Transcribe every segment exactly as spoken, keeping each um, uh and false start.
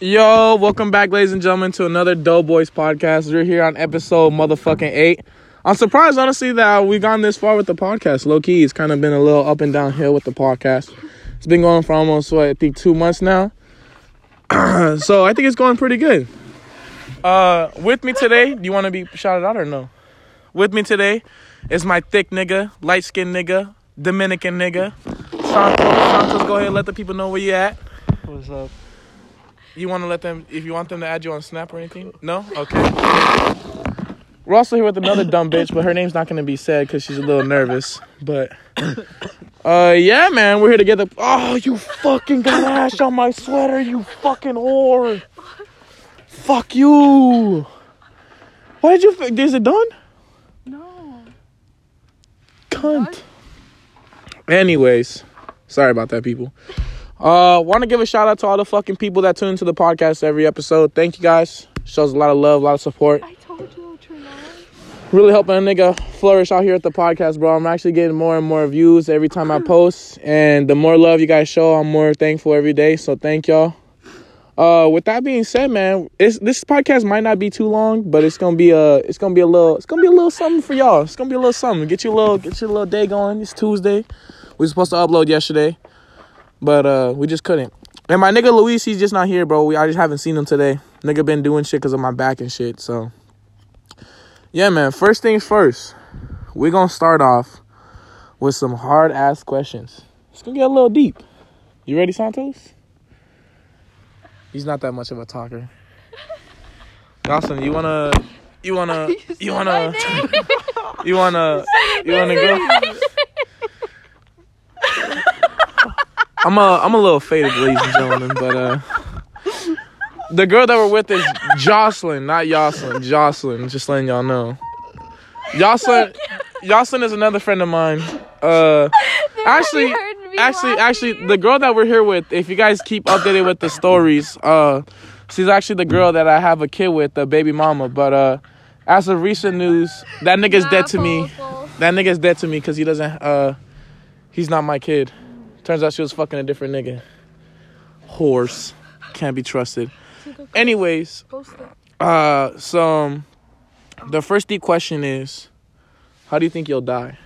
Yo, welcome back, ladies and gentlemen, to another Doughboys podcast. We're here on episode motherfucking eight. I'm surprised, honestly, that we've gone this far with the podcast. Low key, it's kind of been a little up and downhill with the podcast. It's been going for almost, what, I think two months now. So I think it's going pretty good. Uh, with me today, do you want to be shouted out or no? With me today is my thick nigga, light-skinned nigga, Dominican nigga. Santos, Santos, go ahead and let the people know where you at. What's up? You want to let them, if you want them to add you on Snap or anything? No? Okay. We're also here with another dumb bitch, but her name's not going to be said because she's a little nervous. But, uh, yeah, man, we're here to get the, oh, you fucking got ash on my sweater, you fucking whore. Fuck you. Why did you, is it done? No. Cunt. Anyways, sorry about that, people. Uh, want to give a shout out to all the fucking people that tune into the podcast every episode. Thank you guys. Shows a lot of love, a lot of support. I told you, Trina. Really helping a nigga flourish out here at the podcast, bro. I'm actually getting more and more views every time I post, and the more love you guys show, I'm more thankful every day. So thank y'all. Uh, with that being said, man, it's, this podcast might not be too long, but it's gonna be a, it's gonna be a little, it's gonna be a little something for y'all. It's gonna be a little something. Get you a little, get your little day going. It's Tuesday. We were supposed to upload yesterday, but uh, we just couldn't. And my nigga Luis, he's just not here, bro. We I just haven't seen him today. Nigga been doing shit because of my back and shit. So, yeah, man. First things first, we're gonna start off with some hard ass questions. It's gonna get a little deep. You ready, Santos? He's not that much of a talker. Dawson, you wanna, you wanna, you wanna, you wanna, you wanna go? I'm a, I'm a little faded, ladies and gentlemen, but uh, the girl that we're with is Jocelyn, not Yoselin. Jocelyn, just letting y'all know. Jocelyn, Jocelyn is another friend of mine. Uh, actually, actually, actually, the girl that we're here with, if you guys keep updated with the stories, uh, she's actually the girl that I have a kid with, the baby mama. But uh, as of recent news, that nigga's dead to me. That nigga's dead to me because he doesn't. Uh, he's not my kid. Turns out she was fucking a different nigga. Horse. Can't be trusted. Anyways, uh, so um, the first deep question is, how do you think you'll die?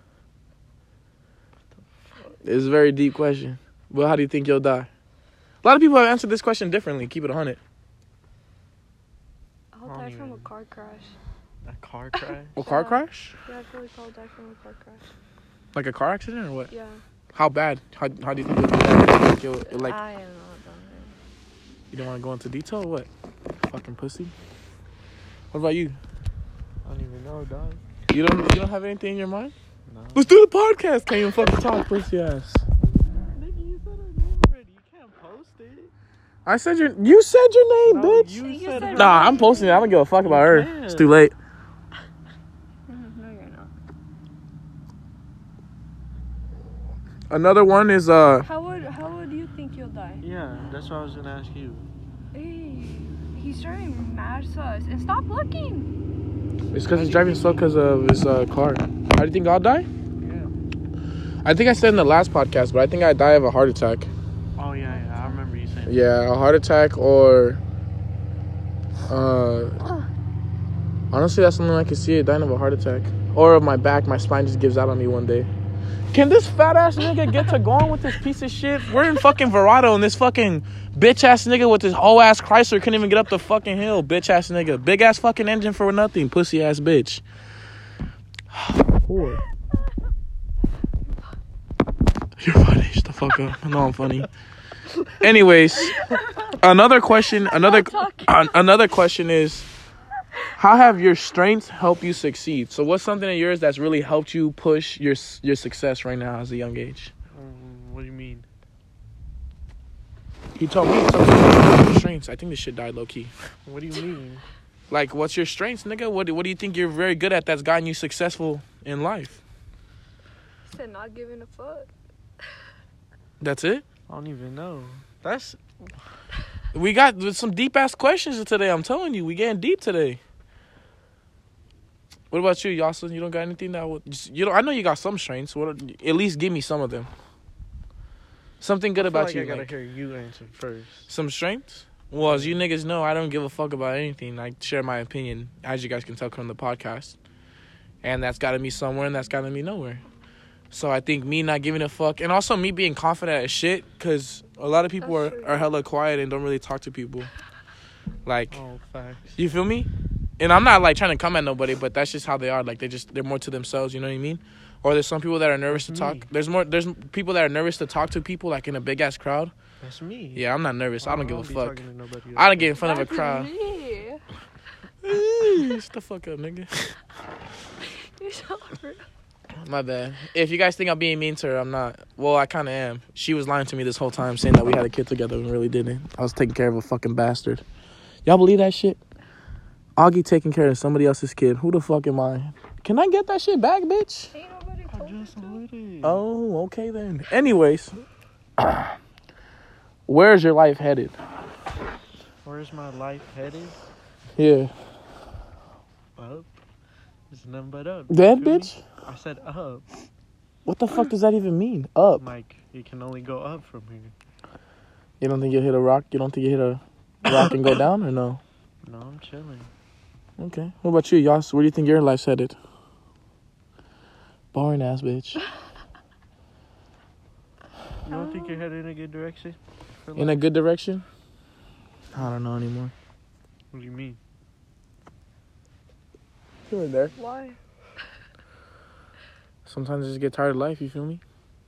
It's a very deep question. But how do you think you'll die? A lot of people have answered this question differently. Keep it one hundred. I'll die from a car crash. A car crash? A car crash? Yeah, I feel like I'll die from a car crash. Like a car accident or what? Yeah. How bad? How, how do you think you'll do that? Do you think you'll, like, I don't know. you don't want to go into detail or what? Fucking pussy. What about you? I don't even know, dog. You don't you don't have anything in your mind? No. Let's do the podcast. Can't even fucking talk, pussy ass. Nigga, you said her name already. You can't post it. I said your you said your name, No, bitch. you You said said her Nah, name. I'm posting it. I don't give a fuck about her. can. It's too late. No, you're not. Another one is uh How would how would you think you'll die? Yeah, that's what I was gonna ask you. Hey, he's driving mad sus. And stop looking. it's because he's driving slow because of his uh, car. How do you think I'll die? Yeah. I think I said in the last podcast, but I think I die of a heart attack. Oh yeah, yeah. I remember you saying. Yeah, a heart attack or uh honestly that's something I can see it dying of a heart attack. Or of my back, my spine just gives out on me one day. Can this fat ass nigga get to going with this piece of shit? We're in fucking Verado and this fucking bitch ass nigga with this whole ass Chrysler couldn't even get up the fucking hill. Bitch ass nigga. Big ass fucking engine for nothing. Pussy ass bitch. Poor. You're funny. Shut the fuck up. I know I'm funny. Anyways, another question, another uh, another question is, how have your strengths helped you succeed? So what's something of yours that's really helped you push your your success right now as a young age? Um, what do you mean? He told me something about your strengths. I think this shit died low key. What do you mean? Like, what's your strengths, nigga? What do, what do you think you're very good at that's gotten you successful in life? He said not giving a fuck. That's it? I don't even know. That's We got some deep ass questions today. I'm telling you, we getting deep today. What about you, Yoselin? You don't got anything that would you don't? I know you got some strengths. What? At least give me some of them. Something good I feel about like you. I gotta like, hear you answer first. some strengths. Well, as you niggas know, I don't give a fuck about anything. I share my opinion, as you guys can tell from the podcast. And that's gotten me somewhere, and that's gotten me nowhere. So I think me not giving a fuck, and also me being confident as shit, because a lot of people are, are hella quiet and don't really talk to people. Like, Oh, facts. you feel me? And I'm not, like, trying to come at nobody, but that's just how they are. Like, they just, they're more to themselves, you know what I mean? Or there's some people that are nervous to That's talk. me. There's more, there's people that are nervous to talk to people, like, in a big-ass crowd. That's me. Yeah, I'm not nervous. I don't give a be fuck. talking to nobody I like don't get in front of a That's crowd. me. Shut the fuck up, nigga. You're so rude. My bad. If you guys think I'm being mean to her, I'm not. Well, I kind of am. She was lying to me this whole time, saying that we had a kid together and really didn't. I was taking care of a fucking bastard. Y'all believe that shit? Augie taking care of somebody else's kid. Who the fuck am I? Can I get that shit back, bitch? Ain't nobody I told me just to. lit it. Oh, okay then. Anyways, where's your life headed? Where's my life headed? Yeah. Up. It's nothing but up. That You feel me? bitch? I said up. What the fuck does that even mean? Up. Mike, it can only go up from here. You don't think you'll hit a rock? You don't think you hit a rock and go down, or no? No, I'm chilling. Okay. What about you, Yas? Where do you think your life's headed? Boring ass bitch. You don't think you're headed in a good direction? for In a life? good direction? I don't know anymore. What do you mean? Here and there. Why? Sometimes I just get tired of life, you feel me?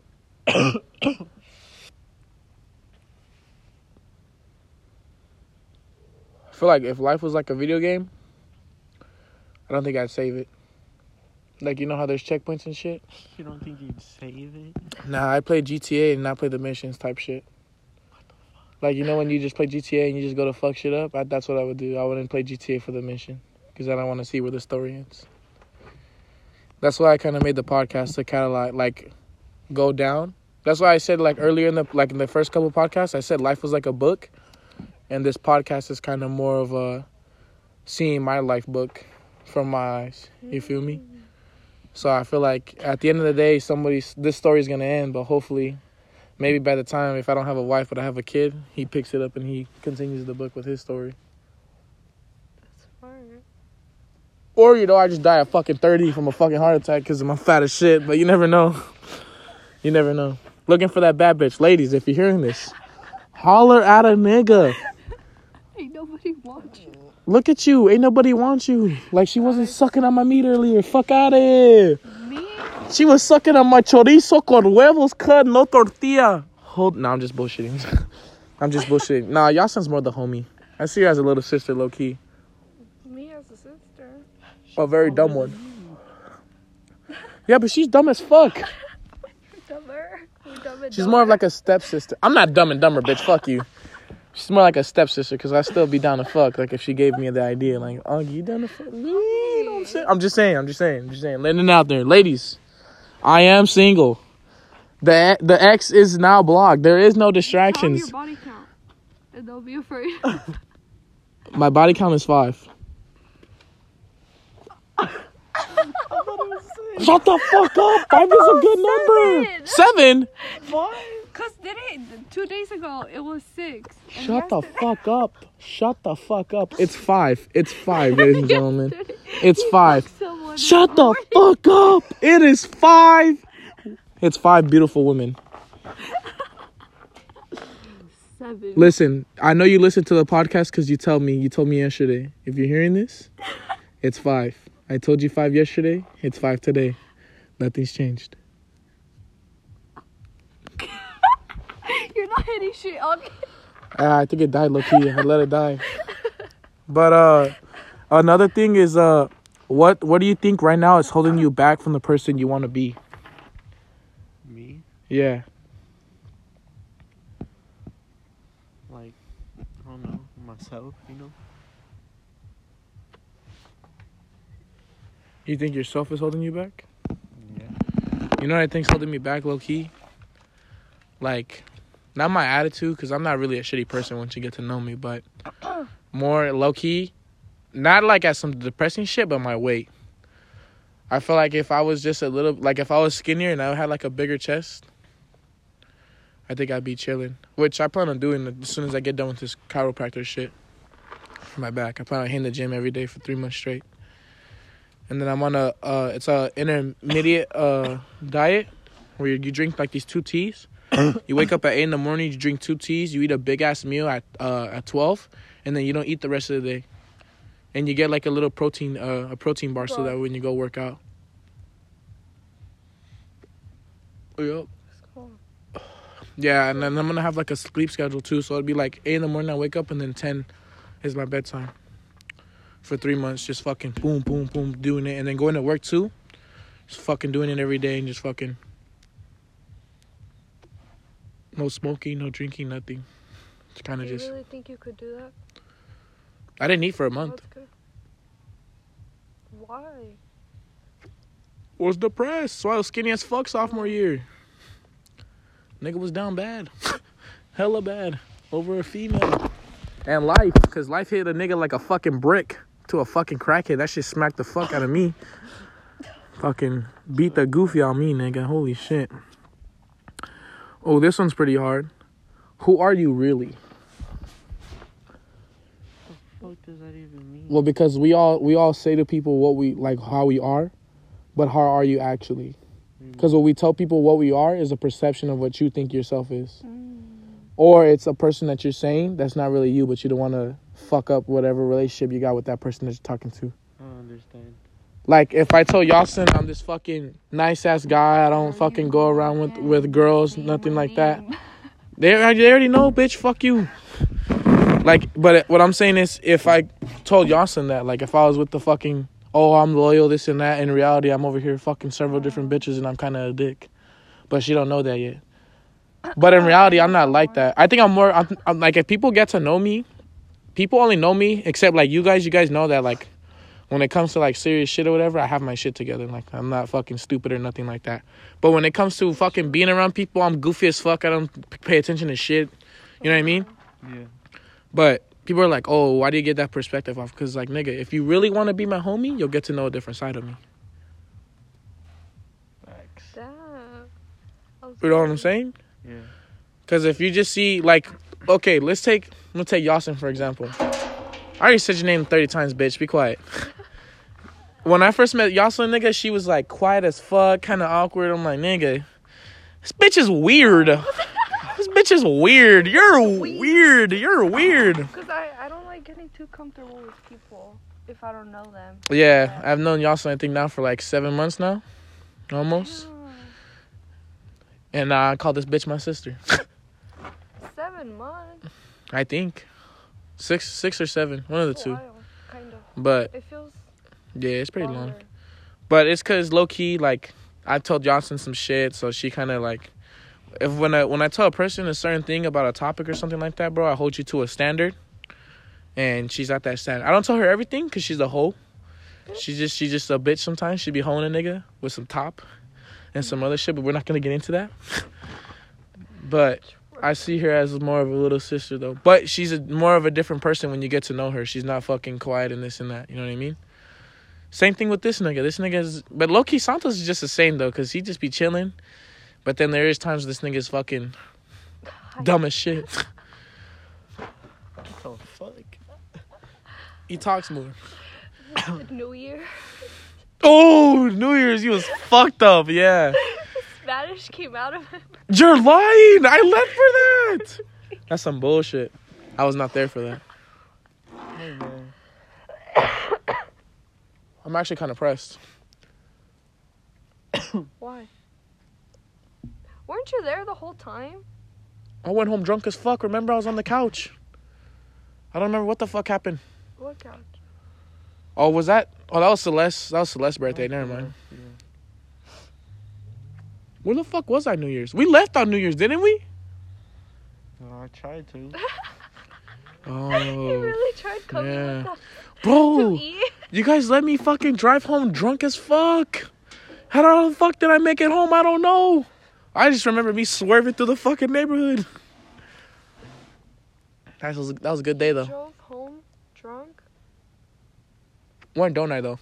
I feel like if life was like a video game, I don't think I'd save it. Like, you know how there's checkpoints and shit? You don't think you'd save it? Nah, I play G T A and not play the missions type shit. Like, you know when you just play G T A and you just go to fuck shit up? I, that's what I would do. I wouldn't play G T A for the mission. Because I don't want to see where the story ends. That's why I kind of made the podcast to kind of like, like go down. That's why I said like earlier in the like in the first couple of podcasts, I said life was like a book. And this podcast is kind of more of a seeing my life book from my eyes. You feel me? So I feel like at the end of the day, somebody's this story's gonna end, but hopefully, maybe by the time if I don't have a wife but I have a kid, he picks it up and he continues the book with his story. That's smart. Or you know, I just die at fucking thirty from a fucking heart attack because I'm fat as shit. But you never know. You never know. Looking for that bad bitch, ladies. If you're hearing this, holler at a nigga. Ain't nobody wants you. Look at you. Ain't nobody wants you. Like she wasn't sucking on my meat earlier. Fuck out of here. Me? She was sucking on my chorizo con huevos cut, no tortilla. Hold. No, I'm just bullshitting. I'm just bullshitting. Nah, y'all sounds more the homie. I see her as a little sister, low key. Me as a sister. A very dumb one. Yeah, but she's dumb as fuck. Dumber. We're dumb and She's more of like a stepsister. I'm not dumb and dumber, bitch. Fuck you. She's more like a stepsister because I still be down to fuck. Like if she gave me the idea, like, oh, you down to fuck me? You know what I'm saying? I'm just saying. I'm just saying. I'm just saying. Letting it out there, ladies. I am single. The the ex is now blocked. There is no Tell them distractions. your body count. And they'll be afraid. My body count is five. Shut the fuck up. Five is a good number. Seven. Seven? Cause today, two days ago, it was six. And Shut the yesterday- fuck up. Shut the fuck up. It's five. It's five, ladies and gentlemen. yesterday, It's he five. fucked someone Shut in the morning. fuck up. It is five. It's five beautiful women. Seven. Listen, I know you listen to the podcast because you tell me. You told me yesterday. If you're hearing this, it's five. I told you five yesterday. It's five today. Nothing's changed. You're not hitting shit on me. Uh, I think it died, low key. I let it die. But uh, another thing is uh, what what do you think right now is holding you back from the person you want to be? Me? Yeah. Like, I don't know, myself, you know? You think yourself is holding you back? Yeah. You know what I think's holding me back, low key? Like, not my attitude, because I'm not really a shitty person once you get to know me, but more low key, not like at some depressing shit, but my weight. I feel like if I was just a little, like if I was skinnier and I had like a bigger chest, I think I'd be chilling, which I plan on doing as soon as I get done with this chiropractor shit for my back. I plan on hitting the gym every day for three months straight. And then I'm on a, uh, it's a intermediate uh, diet where you, you drink like these two teas. You wake up at eight in the morning, you drink two teas, you eat a big-ass meal at uh, at twelve, and then you don't eat the rest of the day. And you get like a little protein, uh, a protein bar, so that when you go work out. Yep. Yeah, and then I'm going to have like a sleep schedule too. So it'll be like eight in the morning, I wake up, and then ten is my bedtime. For three months, just fucking boom, boom, boom, doing it. And then going to work too. Just fucking doing it every day and just fucking. No smoking, no drinking, nothing. It's kind of just. Do you really think you could do that? I didn't eat for a month. That's good. Why? Was depressed. So I was skinny as fuck sophomore year. Nigga was down bad. Hella bad. Over a female. And life. Because life hit a nigga like a fucking brick to a fucking crackhead. That shit smacked the fuck out of me. Fucking beat the goofy on me, nigga. Holy shit. Oh, this one's pretty hard. Who are you really? What does that even mean? Well, because we all we all say to people what we like, how we are, but how are you actually? Because what we tell people what we are is a perception of what you think yourself is. Mm. Or it's a person that you're saying that's not really you, but you don't want to fuck up whatever relationship you got with that person that you're talking to. I don't understand. Like, if I tell Yasin I'm this fucking nice-ass guy, I don't fucking go around with, with girls, nothing like that. They, they already know, bitch, fuck you. Like, but what I'm saying is, if I told Yasin that, like, if I was with the fucking, oh, I'm loyal, this and that, in reality, I'm over here fucking several different bitches and I'm kind of a dick. But she don't know that yet. But in reality, I'm not like that. I think I'm more, I'm, I'm like, if people get to know me, people only know me, except, like, you guys, you guys know that, like, when it comes to, like, serious shit or whatever, I have my shit together. Like, I'm not fucking stupid or nothing like that. But when it comes to fucking being around people, I'm goofy as fuck. I don't pay attention to shit. You know what I mean? Yeah. But people are like, oh, why do you get that perspective off? Because, like, nigga, if you really want to be my homie, you'll get to know a different side of me. Facts. Damn. You know what I'm saying? Yeah. Because if you just see, like, okay, let's take, let's take Yasin, for example. I already said your name thirty times, bitch. Be quiet. When I first met Yasin, nigga, she was, like, quiet as fuck, kind of awkward. I'm like, nigga, this bitch is weird. This bitch is weird. You're weird. You're weird. Because I, I don't like getting too comfortable with people if I don't know them. Yeah, yeah. I've known Yasin, I think, now for, like, seven months now. Almost. Yeah. And uh, I call this bitch my sister. Seven months? I think. Six six or seven. One of the two. Wild, kind of. But it feels yeah, it's pretty longer. long. But it's because low-key, like, I told Johnson some shit, so she kind of, like, if when I when I tell a person a certain thing about a topic or something like that, bro, I hold you to a standard. And she's at that standard. I don't tell her everything because she's a hoe. She's just she's just a bitch sometimes. She be hoeing a nigga with some top and some other shit, but we're not going to get into that. But I see her as more of a little sister, though. But she's a, more of a different person when you get to know her. She's not fucking quiet and this and that. You know what I mean? Same thing with this nigga. This nigga is... But low-key, Santos is just the same, though, because he just be chilling. But then there is times this nigga is fucking dumb as shit. What the fuck? He talks more. New Year. Oh, New Year's, he was fucked up, yeah. Spanish came out of him. You're lying. I left for that. That's some bullshit. I was not there for that. Hey, man. I'm actually kind of pressed. Why? Weren't you there the whole time? I went home drunk as fuck. Remember, I was on the couch. I don't remember what the fuck happened. What couch? Oh, was that? Oh, that was Celeste. That was Celeste's birthday. Never mind. Yeah. Where the fuck was I New Year's? We left on New Year's, didn't we? Well, I tried to. Oh. He really tried coming yeah. with us Bro, to eat. you guys let me fucking drive home drunk as fuck. How the fuck did I make it home? I don't know. I just remember me swerving through the fucking neighborhood. That was, that was a good day, though. Drove home drunk? When don't I, though?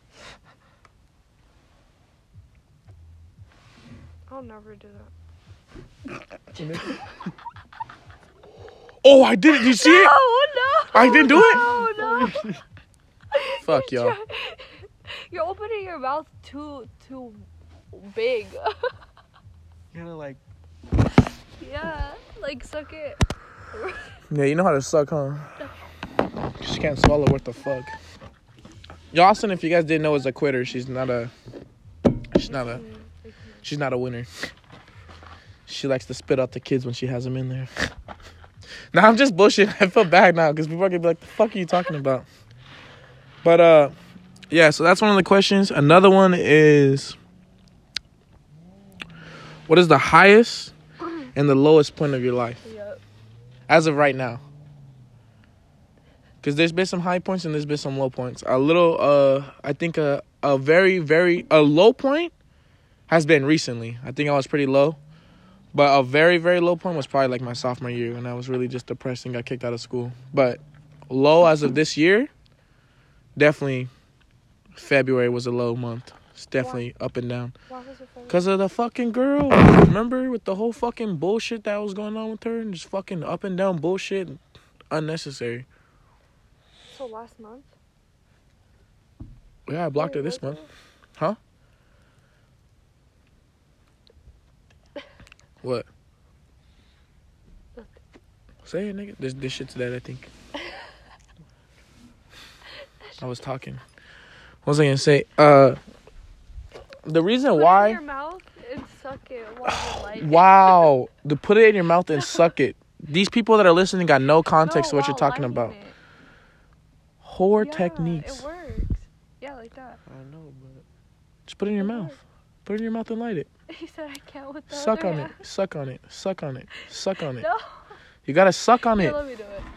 I'll never do that. Oh, I did it. Did you see it? Oh no! I didn't do it? No, no. Fuck y'all. You're opening your mouth too too big. You gotta like. Yeah, like suck it. Yeah, you know how to suck, huh? She can't swallow. What the fuck? Yawson, if you guys didn't know, is a quitter. She's not a. She's not a. She's not a winner. She likes to spit out the kids when she has them in there. Nah, I'm just bullshit. I feel bad now because people are gonna be like, "The fuck are you talking about?" But uh, yeah. So that's one of the questions. Another one is, what is the highest and the lowest point of your life Yep. as of right now? Because there's been some high points and there's been some low points. A little, uh, I think a a very very a low point has been recently. I think I was pretty low. But a very, very low point was probably like my sophomore year when I was really just depressed and got kicked out of school. But low as of this year, definitely February was a low month. It's definitely Why? Up and down. Why was it February? Because of the fucking girl. Remember with the whole fucking bullshit that was going on with her? And just fucking up and down bullshit. Unnecessary. So last month? Yeah, I blocked Wait, her this month. it? Huh? What? Say it, nigga. This, this shit's dead, I think. I was talking. What was I gonna say? Uh, the reason put why... it in your mouth and suck it while you like it. Wow. To put it in your mouth and suck it. These people that are listening got no context No, to what you're while talking liking about. it. Whore Yeah, techniques. it works. Yeah, like that. I know, but. Just put it in your It mouth. works. Put it in your mouth and light it. He said I can't with the Suck other on hand. it. Suck on it. Suck on it. Suck on it. No. You gotta suck on Here, it. let me do it.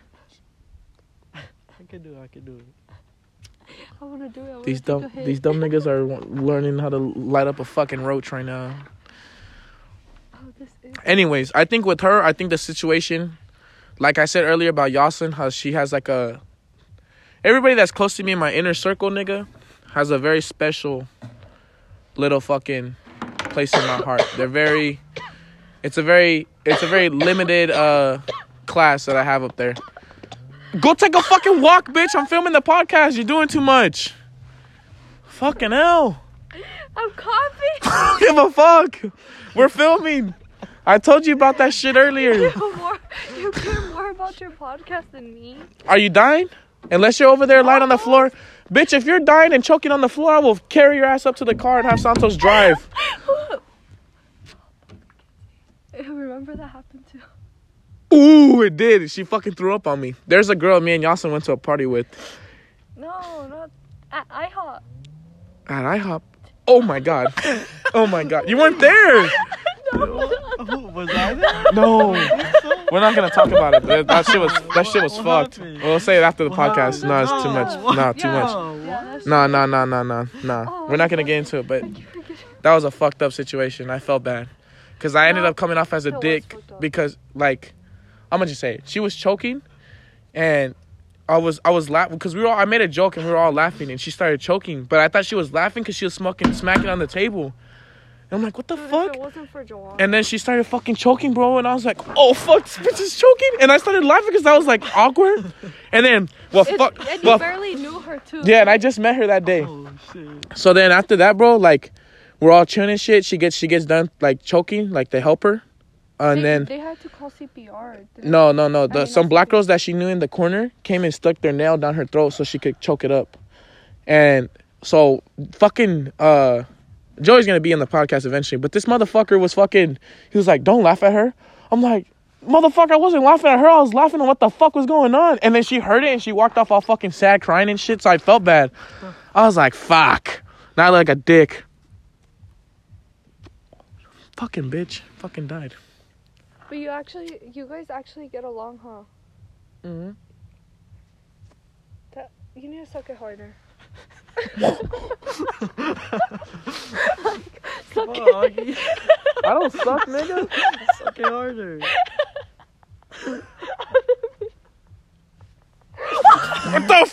I can do it. I can do it. I wanna do it. I wanna These take dumb, a hit. these dumb niggas are learning how to light up a fucking roach right now. Oh, this is. Anyways, I think with her, I think the situation, like I said earlier about Yawson, how she has like a... Everybody that's close to me in my inner circle, nigga, has a very special little fucking place in my heart. They're very... It's a very... It's a very limited uh, class that I have up there. Go take a fucking walk, bitch. I'm filming the podcast. You're doing too much. Fucking hell. I'm coughing. I don't give a fuck. We're filming. I told you about that shit earlier. You know more. You care more about your podcast than me. Are you dying? Unless you're over there lying on the floor. Bitch, if you're dying and choking on the floor, I will carry your ass up to the car and have Santos drive. Remember that happened too. Ooh, it did. She fucking threw up on me. There's a girl me and Yawson went to a party with. No, not at IHOP. At IHOP. Oh my god. Oh my god. You weren't there. Oh, was I there? No. We're not gonna talk about it. That, that shit was that shit was What fucked. happened? We'll say it after the What podcast. happened? No, it's too much. No, too Yeah. much. Yeah, that's Nah, nah, nah, nah, nah, nah. Oh, We're not gonna get into it, but that was a fucked up situation. I felt bad. Because I ended No, up coming off as a it was dick fucked up. because, like, I'm gonna just say it. She was choking, and I was I was laughing because we were all, I made a joke and we were all laughing, and she started choking. But I thought she was laughing because she was smoking, smacking on the table. And I'm like, what the Dude, fuck? If it wasn't for Joanne. And then she started fucking choking, bro. And I was like, oh, fuck, this bitch is choking. And I started laughing because that was, like, awkward. And then, well, It- fuck. And you Well, barely knew her too. yeah, and I just met her that day. Oh, shit. So then after that, bro, like, we're all chilling and shit. She gets she gets done, like, choking, like, they help her. Uh, and they, then, they had to call C P R. didn't no, no, no. The, mean, some not black C P R. girls that she knew in the corner came and stuck their nail down her throat so she could choke it up. And so, fucking, uh, Joey's gonna be in the podcast eventually, but this motherfucker was fucking, he was like, don't laugh at her. I'm like, motherfucker, I wasn't laughing at her. I was laughing at what the fuck was going on. And then she heard it and she walked off all fucking sad, crying and shit, so I felt bad. I was like, fuck. Not like a dick. Fucking bitch. Fucking died. But you actually, you guys actually get along, huh? Mm-hmm. That you need to suck it harder. Suck Fuck. it. I don't suck, nigga. Suck it harder. What the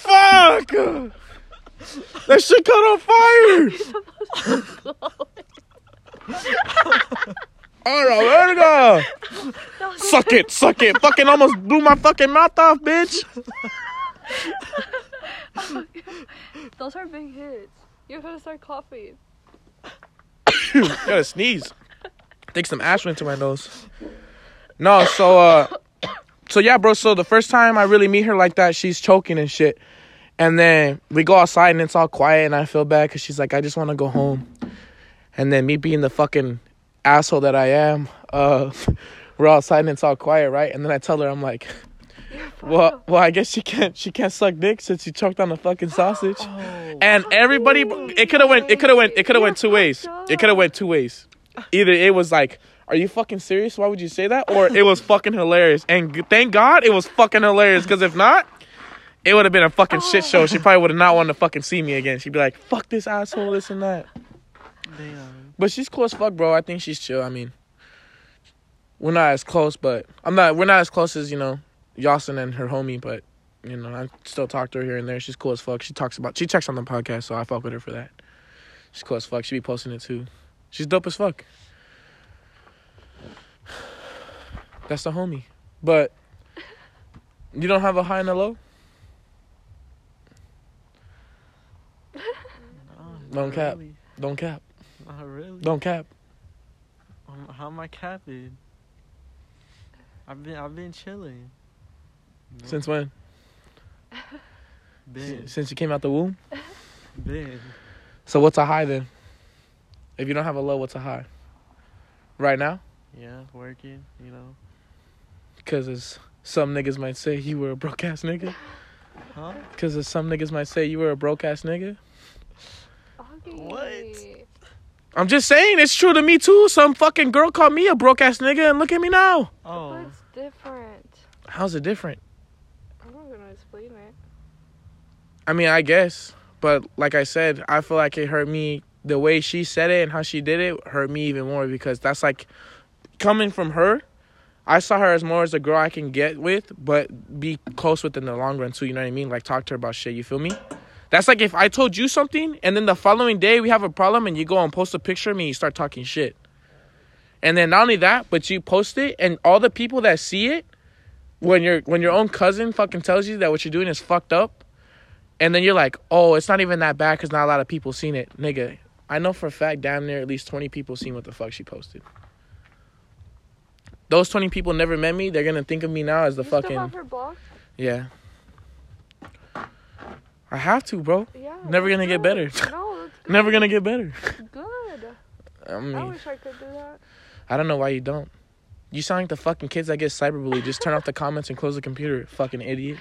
fuck? That shit caught on fire. Oh, the verga. Suck it, suck it. Fucking almost blew my fucking mouth off, bitch. Those are big hits. You're gonna start coughing. Gotta sneeze. Take some ash into my nose. No, so, uh, so yeah, bro. So the first time I really meet her like that, she's choking and shit. And then we go outside and it's all quiet and I feel bad because she's like, I just want to go home. And then me being the fucking asshole that I am, uh, we're outside and it's all quiet, right? And then I tell her, I'm like, well, well, I guess she can't, she can't suck dick since she choked on the fucking sausage. Oh, and everybody, it could have went, it could have went, it could have went two ways. It could have went two ways. Either it was like, are you fucking serious? Why would you say that? Or it was fucking hilarious. And thank God it was fucking hilarious. Because if not, it would have been a fucking shit show. She probably would have not wanted to fucking see me again. She'd be like, fuck this asshole, this and that. Damn. But she's cool as fuck, bro. I think she's chill. I mean, we're not as close, but I'm not, we're not as close as, you know, Yasin and her homie. But, you know, I still talk to her here and there. She's cool as fuck. She talks about, she checks on the podcast, so I fuck with her for that. She's cool as fuck. She be posting it too. She's dope as fuck. That's the homie. But you don't have a high and a low? No, Don't cap. Really. Don't cap. Not really. Don't cap. Um, how am I capping? I've been I've been chilling. No. Since when? Been. Since you came out the womb? Been. So what's a high then? If you don't have a low, what's a high? Right now? Yeah, working, you know. Because as some niggas might say, you were a broke-ass nigga. Huh? Because as some niggas might say, you were a broke-ass nigga. What? I'm just saying, it's true to me too. Some fucking girl called me a broke-ass nigga and look at me now. Oh. But it's different. How's it different? I'm not going to explain it. I mean, I guess. But like I said, I feel like it hurt me. The way she said it and how she did it hurt me even more because that's like coming from her. I saw her as more as a girl I can get with, but be close with in the long run too. You know what I mean? Like talk to her about shit. You feel me? That's like if I told you something and then the following day we have a problem and you go and post a picture of me and you start talking shit. And then not only that, but you post it and all the people that see it, when your when your own cousin fucking tells you that what you're doing is fucked up, and then you're like, oh, it's not even that bad because not a lot of people seen it. Nigga, I know for a fact damn near at least twenty people seen what the fuck she posted. Those twenty people never met me. They're going to think of me now as the you fucking... still have her blocked? Yeah. I have to, bro. Yeah. Never gonna get better. No, that's good. Never gonna get better. Good. I mean, I wish I could do that. I don't know why you don't. You sound like the fucking kids that get cyberbullied. Just turn off the comments and close the computer. Fucking idiot.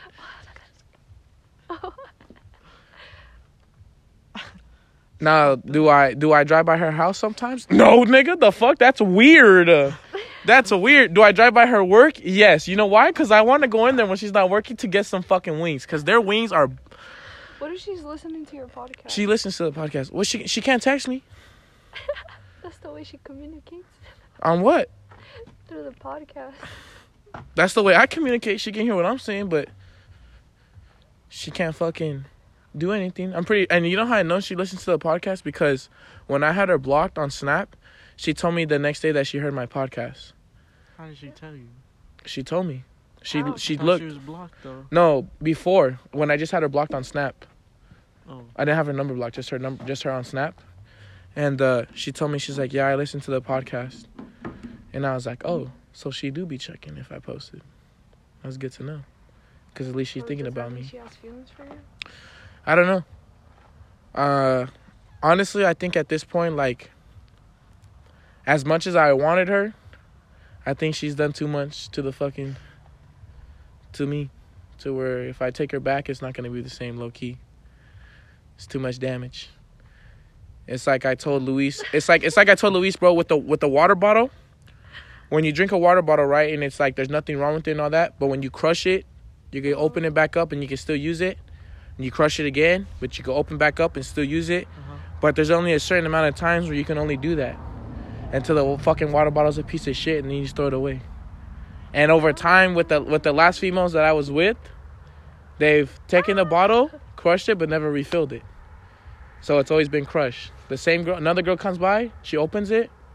Now, do I do I drive by her house sometimes? No, nigga. The fuck? That's weird. Uh, that's weird. Do I drive by her work? Yes. You know why? Because I want to go in there when she's not working to get some fucking wings. Because their wings are... What if she's listening to your podcast? She listens to the podcast. Well, she she can't text me. That's the way she communicates. On what? Through the podcast. That's the way I communicate. She can hear what I'm saying, but she can't fucking do anything. I'm pretty... And you know how I know she listens to the podcast? Because when I had her blocked on Snap, she told me the next day that she heard my podcast. How did she tell you? She told me. She How? she I thought looked. She was blocked though. No, before when I just had her blocked on Snap. Oh. I didn't have her number blocked, just her number, just her on Snap. And uh, she told me, she's like, yeah, I listened to the podcast. And I was like, oh, so she do be checking if I posted. That's good to know, because at least she's So thinking does that about mean me. She has feelings for you? I don't know. Uh, honestly, I think at this point, like, as much as I wanted her, I think she's done too much to the fucking, to me, to where if I take her back, it's not going to be the same low key. It's too much damage. It's like I told Luis, it's like, it's like I told Luis, bro, with the, with the water bottle, when you drink a water bottle, right, and it's like there's nothing wrong with it and all that, but when you crush it, you can open it back up and you can still use it. And you crush it again, but you can open back up and still use it. Uh-huh. But there's only a certain amount of times where you can only do that. Until the fucking water bottle's a piece of shit and then you just throw it away. And over time, with the with the last females that I was with, they've taken the bottle, crushed it, but never refilled it. So it's always been crushed. The same girl, another girl comes by, she opens it,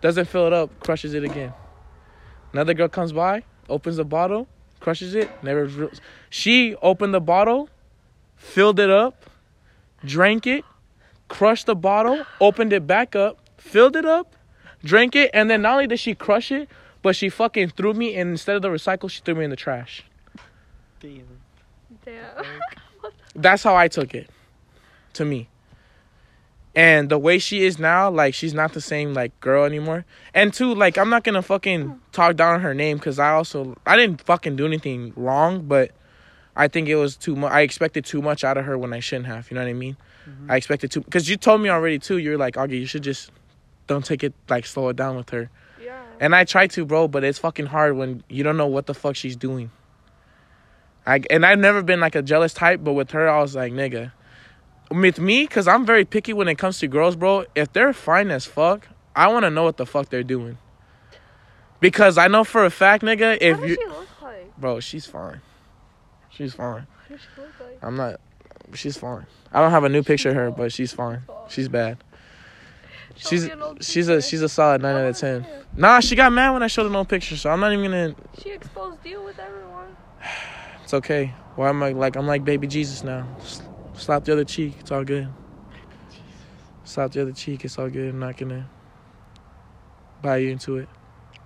doesn't fill it up, crushes it again. Another girl comes by, opens the bottle, crushes it, never. She opened the bottle, filled it up, drank it, crushed the bottle, opened it back up, filled it up, drank it, and then not only did she crush it, but she fucking threw me, and instead of the recycle, she threw me in the trash. Damn. Damn. That's how I took it, to me. And the way she is now, like, she's not the same, like, girl anymore. And two, like, I'm not gonna fucking talk down on her name, because I also, I didn't fucking do anything wrong, but I think it was too much. I expected too much out of her when I shouldn't have, you know what I mean? Mm-hmm. I expected too, because you told me already, too, you're like, Augie, you should just, don't take it, like, slow it down with her. Yeah. And I tried to, bro, but it's fucking hard when you don't know what the fuck she's doing. I, and I've never been, like, a jealous type, but with her, I was like, nigga. With me, because I'm very picky when it comes to girls, bro. If they're fine as fuck, I want to know what the fuck they're doing. Because I know for a fact, nigga, if what does you... she look like? Bro, she's fine. She's fine. What does she look like? I'm not... She's fine. I don't have a new picture of her, but she's fine. She's bad. Show She's me an old she's a picture. she's a solid nine I out wanna of ten. see it. Nah, she got mad when I showed her no picture, so I'm not even gonna... She exposed you with everyone. It's okay. Why am I like... I'm like baby Jesus now. Slap the other cheek. It's all good. Slap the other cheek. It's all good. I'm not gonna buy you into it.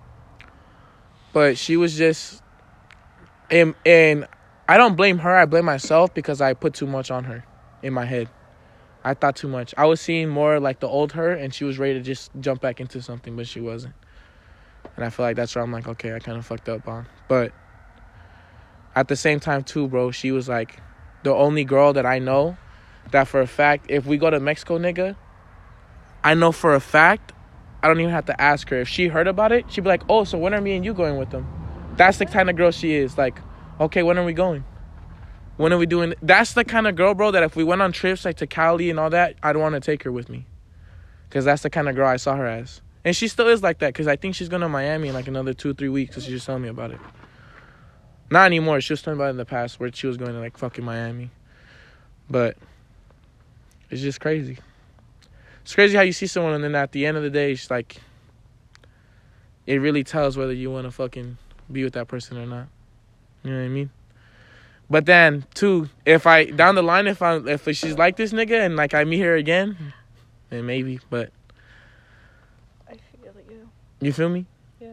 But she was just... And, and I don't blame her. I blame myself because I put too much on her in my head. I thought too much. I was seeing more like the old her, and she was ready to just jump back into something, but she wasn't. And I feel like that's where I'm like, okay, I kind of fucked up on. But at the same time, too, bro, she was like the only girl that I know that for a fact, if we go to Mexico, nigga, I know for a fact, I don't even have to ask her. If she heard about it, she'd be like, oh, so when are me and you going with them? That's the kind of girl she is. Like, okay, when are we going? When are we doing... That's the kind of girl, bro, that if we went on trips like to Cali and all that, I'd want to take her with me. Because that's the kind of girl I saw her as. And she still is like that, because I think she's going to Miami in like another two, three weeks, because she just telling me about it. Not anymore. She was telling me about it in the past, where she was going to like fucking Miami. But it's just crazy. It's crazy how you see someone and then at the end of the day, it's like... It really tells whether you want to fucking be with that person or not. You know what I mean? But then, too, if I, down the line, if I, if she's like this nigga and, like, I meet her again, then maybe, but. I feel you. You feel me? Yeah.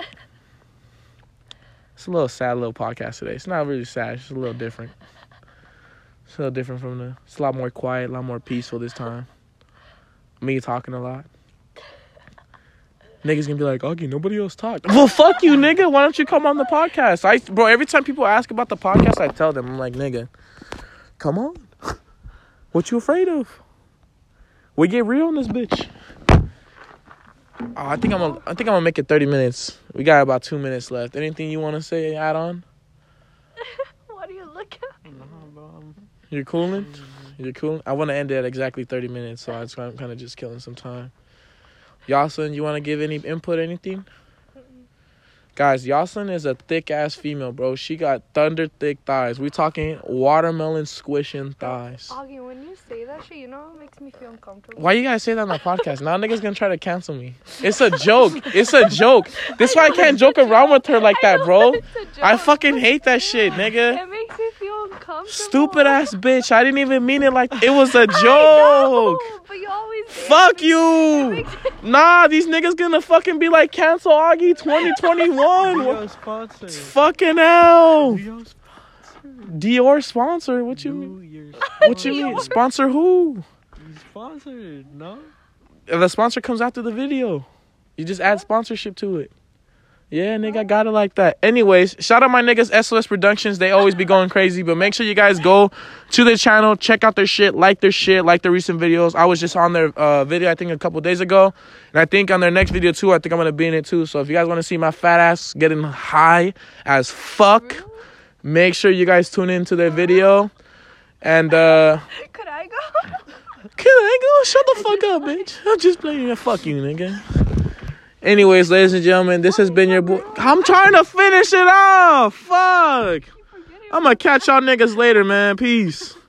It's a little sad little podcast today. It's not really sad. It's just a little different. It's a little different from the, it's a lot more quiet, a lot more peaceful this time. Me talking a lot. Niggas gonna be like, Augie, nobody else talked. Well, fuck you, nigga. Why don't you come on the podcast? I, bro, every time people ask about the podcast, I tell them, I'm like, nigga, come on. What you afraid of? We get real on this bitch. Oh, I think I'm gonna, I think I'm gonna make it thirty minutes. We got about two minutes left. Anything you want to say, add on? What do you look at? No, bro. I'm- You're cooling? You're cooling? I want to end it at exactly thirty minutes, so that's why I'm kind of just killing some time. Yoselin, you want to give any input, anything? Mm-mm. Guys, Yoselin is a thick-ass female, bro. She got thunder-thick thighs. We talking watermelon squishing thighs. Augie, when you say that shit, you know it makes me feel uncomfortable. Why you guys say that on the podcast? Now niggas gonna try to cancel me. It's a joke. It's a joke. This is why I can't joke around with her like that, bro. I fucking hate that shit, nigga. It makes me feel uncomfortable. Stupid ass bitch. I didn't even mean it like it was a joke. I know, but you always Fuck you. Nah, these niggas gonna fucking be like, cancel Augie twenty twenty-one. Rio sponsor. Fucking hell. Rio sponsor. Dior sponsor. What you New mean? Year's What you mean? Sponsor who? Sponsored, no? The sponsor comes after the video. You just add sponsorship to it. Yeah, nigga, I got it like that. Anyways, shout out my niggas, S O S Productions. They always be going crazy. But make sure you guys go to their channel, check out their shit, like their shit, like their recent videos. I was just on their uh, video, I think, a couple days ago. And I think on their next video, too, I think I'm going to be in it, too. So if you guys want to see my fat ass getting high as fuck, Really? make sure you guys tune into their video. And, uh... Could I go? Can I go? Shut the fuck up, bitch. I'm just playing. Fuck you, nigga. Anyways, ladies and gentlemen, this has been your boy. I'm trying to finish it off. Fuck. I'm gonna catch y'all niggas later, man. Peace.